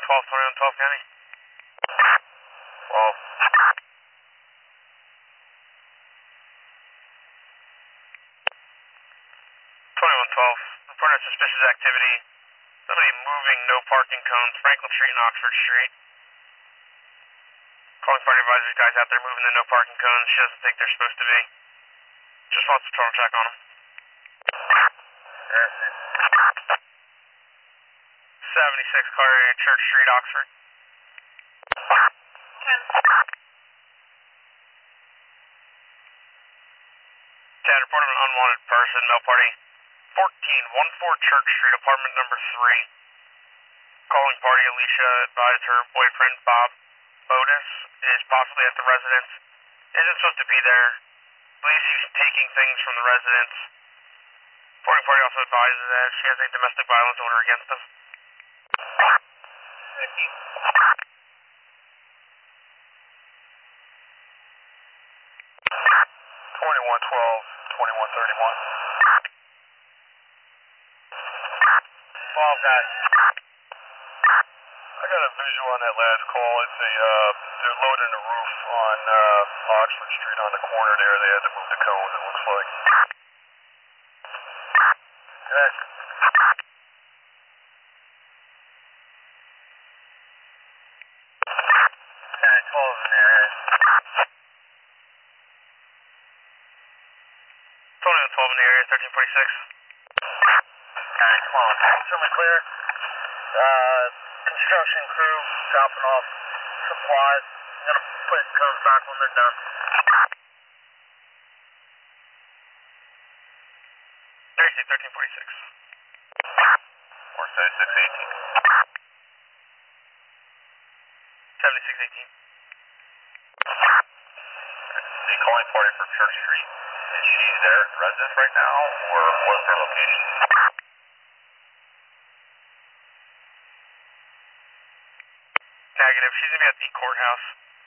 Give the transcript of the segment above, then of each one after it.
2112 County. 12. 2112, reported suspicious activity. Somebody moving no parking cones, Franklin Street and Oxford Street. Calling party advisory, guys out there moving the no parking cones. She doesn't think they're supposed to be. Just wants a total check on them. 76 car area, Church Street, Oxford. 10, report of an unwanted person, male party. 1414 Church Street, apartment number 3. Calling party, Alicia advised her boyfriend, Bob Otis, is possibly at the residence. Isn't supposed to be there. Believes he's taking things from the residence. Reporting party also advises that she has a domestic violence order against him. 2112, 2131. 12 guys. I got a visual on that last call. It's they're loading the roof on Oxford Street on the corner there. They had to move the cones, it looks like. Good. 12 in there. 2112 in the area, 1346. Alright, come on. Certainly clear. Construction crew dropping off supplies. I'm gonna put cones back when they're done. 1346. Or 7618. 7618. The calling party for Church Street. Is she there at the residence right now, or what's her location? Negative. She's going to be at the courthouse.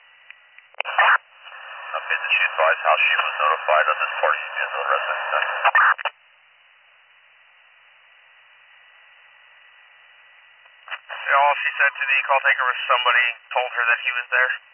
Okay, did she advise how she was notified of this party in the residence then? All she said to the call taker was somebody told her that he was there.